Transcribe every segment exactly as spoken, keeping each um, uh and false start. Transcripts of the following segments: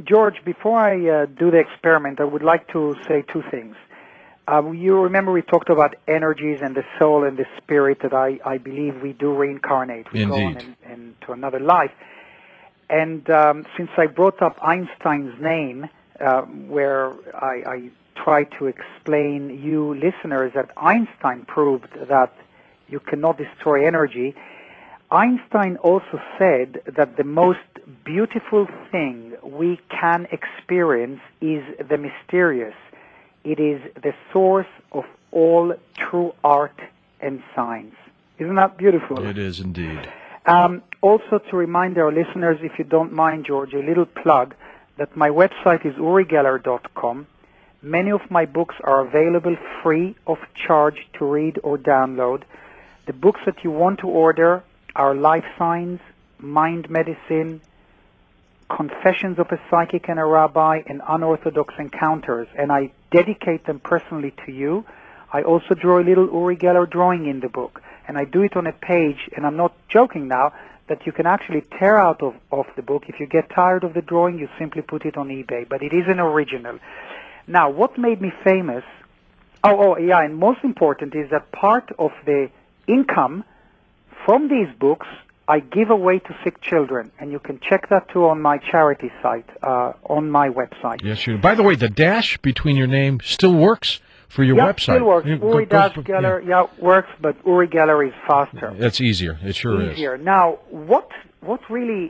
George, before I uh, do the experiment, I would like to say two things. Uh, you remember we talked about energies and the soul and the spirit, that I, I believe we do reincarnate. We Indeed. go on in, into another life. And um, since I brought up Einstein's name, uh, where I, I try to explain you listeners that Einstein proved that you cannot destroy energy, Einstein also said that the most beautiful thing we can experience is the mysterious. It is the source of all true art and science. Isn't that beautiful? It is indeed. Um, also, to remind our listeners, if you don't mind, George, a little plug, that my website is uri geller dot com. Many of my books are available free of charge to read or download. The books that you want to order are Life Signs, Mind Medicine, Confessions of a Psychic and a Rabbi, and Unorthodox Encounters, and I dedicate them personally to you. I also draw a little Uri Geller drawing in the book, and I do it on a page, and I'm not joking now, that you can actually tear out of, of the book. If you get tired of the drawing, you simply put it on eBay, but it is an original. Now, what made me famous, oh, oh yeah, and most important is that part of the income from these books I give away to sick children, and you can check that too on my charity site, uh, on my website. Yes, you do. By the way, the dash between your name still works for your yeah, website. Still works. It Uri goes- Dash Geller, yeah. yeah, works, but Uri Geller is faster. That's easier. It sure Easier. is. Now, what what really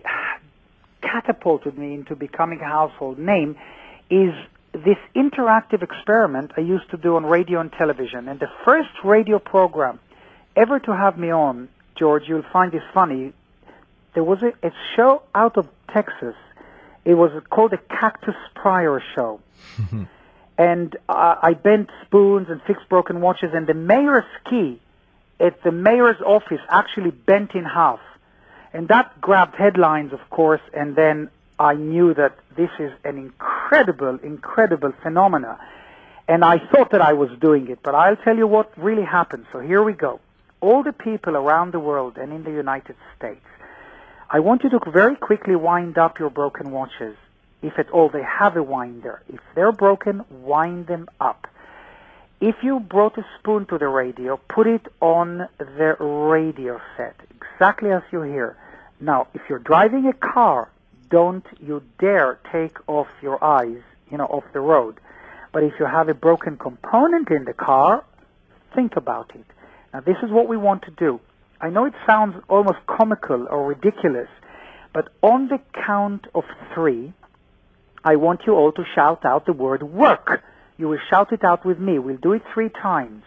catapulted me into becoming a household name is this interactive experiment I used to do on radio and television. And the first radio program ever to have me on, George, you'll find this funny. There was a, a show out of Texas. It was called the Cactus Pryor Show. And uh, I bent spoons and fixed broken watches, and the mayor's key at the mayor's office actually bent in half. And that grabbed headlines, of course, and then I knew that this is an incredible, incredible phenomena. And I thought that I was doing it, but I'll tell you what really happened. So here we go. All the people around the world and in the United States, I want you to very quickly wind up your broken watches, if at all they have a winder. If they're broken, wind them up. If you brought a spoon to the radio, put it on the radio set, exactly as you hear. Now, if you're driving a car, don't you dare take off your eyes, you know, off the road. But if you have a broken component in the car, think about it. Now, this is what we want to do. I know it sounds almost comical or ridiculous, but on the count of three, I want you all to shout out the word work. You will shout it out with me. We'll do it three times.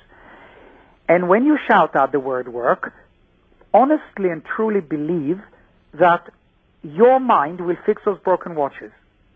And when you shout out the word work, honestly and truly believe that your mind will fix those broken watches.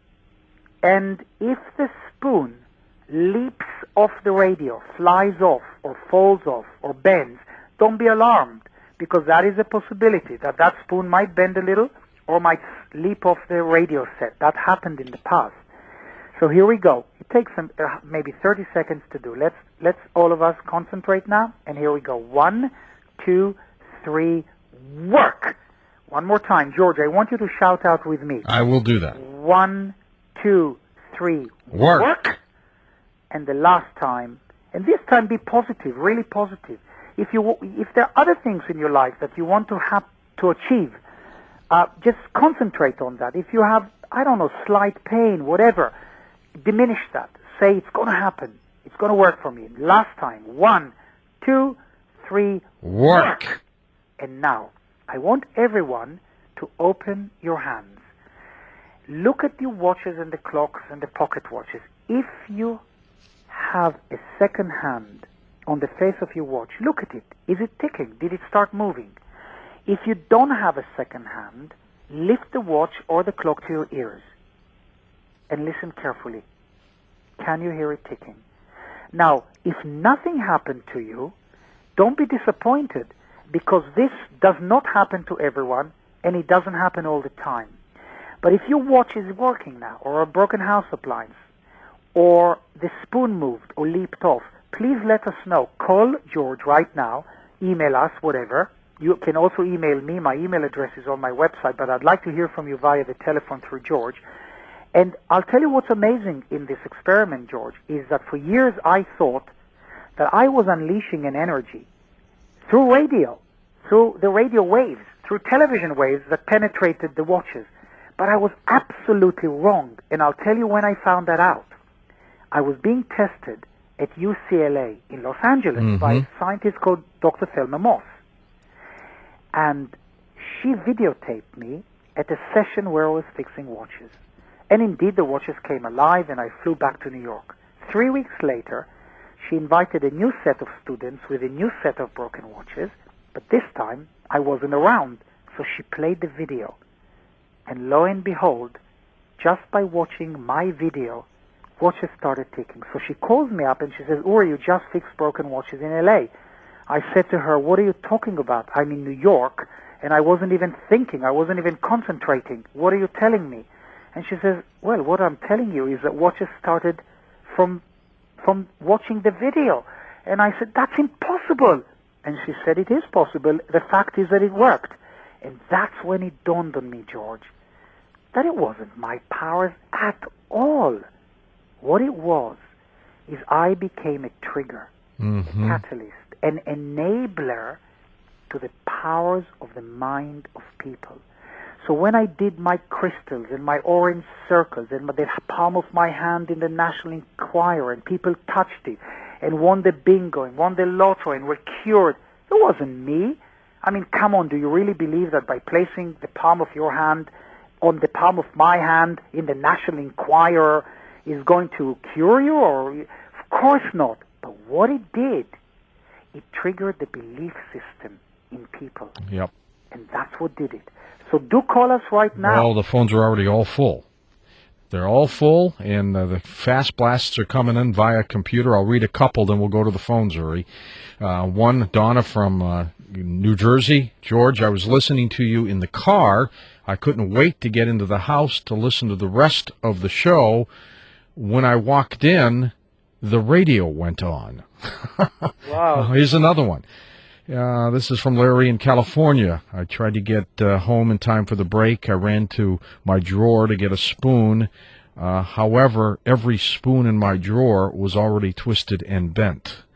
And if the spoon leaps off the radio, flies off, or falls off, or bends, don't be alarmed, because that is a possibility, that that spoon might bend a little or might leap off the radio set. That happened in the past. So here we go. It takes some, uh, maybe thirty seconds to do. Let's, let's all of us concentrate now, and here we go. One, two, three, work! One more time. George, I want you to shout out with me. I will do that. One, two, three, Work. work! And the last time, and this time be positive, really positive. If you, if there are other things in your life that you want to have to achieve, uh, just concentrate on that. If you have, I don't know, slight pain, whatever, diminish that. Say it's going to happen. It's going to work for me. Last time, one, two, three, Work. work. And now, I want everyone to open your hands. Look at your watches and the clocks and the pocket watches. If you have a second hand on the face of your watch, look at it. Is it ticking? Did it start moving? If you don't have a second hand, lift the watch or the clock to your ears and listen carefully. Can you hear it ticking? Now, if nothing happened to you, don't be disappointed, because this does not happen to everyone, and it doesn't happen all the time. But if your watch is working now, or a broken house appliance, or the spoon moved or leaped off, please let us know. Call George right now, email us, whatever. You can also email me. My email address is on my website, but I'd like to hear from you via the telephone through George. And I'll tell you what's amazing in this experiment, George, is that for years I thought that I was unleashing an energy through radio, through the radio waves, through television waves that penetrated the watches. But I was absolutely wrong, and I'll tell you when I found that out. I was being tested at U C L A in Los Angeles mm-hmm. by a scientist called Doctor Thelma Moss. And she videotaped me at a session where I was fixing watches. And indeed, the watches came alive, and I flew back to New York. Three weeks later, she invited a new set of students with a new set of broken watches, but this time I wasn't around, so she played the video. And lo and behold, just by watching my video, watches started ticking. So she calls me up and she says, Uri, you just fixed broken watches in L A. I said to her, what are you talking about? I'm in New York, and I wasn't even thinking, I wasn't even concentrating. What are you telling me? And she says, well, what I'm telling you is that watches started from from watching the video. And I said, that's impossible. And she said, it is possible. The fact is that it worked. And that's when it dawned on me, George, that it wasn't my powers at all. What it was is I became a trigger, mm-hmm. a catalyst, an enabler to the powers of the mind of people. So when I did my crystals and my orange circles and the palm of my hand in the National Enquirer, and people touched it and won the bingo and won the lotto and were cured, it wasn't me. I mean, come on, do you really believe that by placing the palm of your hand on the palm of my hand in the National Enquirer is going to cure you? Or of course not. But what it did, it triggered the belief system in people. Yep. And that's what did it. So do call us right now. Well, the phones are already all full. They're all full, and uh, the fast blasts are coming in via computer. I'll read a couple, then we'll go to the phones, Uri. Uh, one, Donna from uh, New Jersey. George, I was listening to you in the car. I couldn't wait to get into the house to listen to the rest of the show. When I walked in, the radio went on. Wow. Here's another one. Uh, this is from Larry in California. I tried to get uh, home in time for the break. I ran to my drawer to get a spoon. Uh, however, every spoon in my drawer was already twisted and bent.